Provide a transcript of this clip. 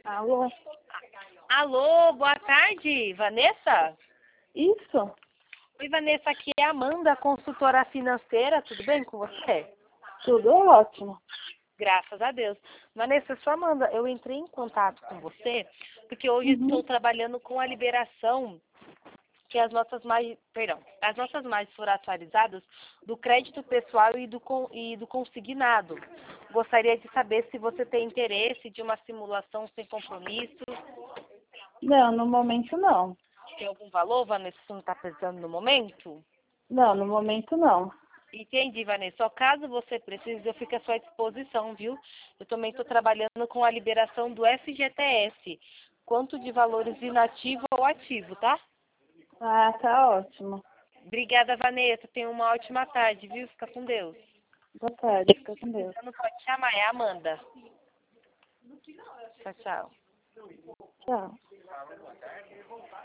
Alô? Alô, boa tarde, Vanessa? Isso? Oi, Vanessa, aqui é a Amanda, consultora financeira, tudo bem com você? Tudo ótimo. Graças a Deus. Vanessa, sou a Amanda, eu entrei em contato com você porque hoje estou trabalhando com a liberação que as nossas margens foram atualizadas do crédito pessoal e do consignado. Gostaria de saber se você tem interesse de uma simulação sem compromisso. Não, no momento não. Tem algum valor, Vanessa, que você não está precisando no momento? Não, no momento não. Entendi, Vanessa. Só caso você precise, eu fico à sua disposição, viu? Eu também estou trabalhando com a liberação do FGTS, quanto de valores inativo ou ativo, tá? Ah, tá ótimo. Obrigada, Vanessa. Tenha uma ótima tarde, viu? Fica com Deus. Boa tarde, fica com Deus. Você não pode chamar, é a Amanda. Tchau, tchau. Tchau.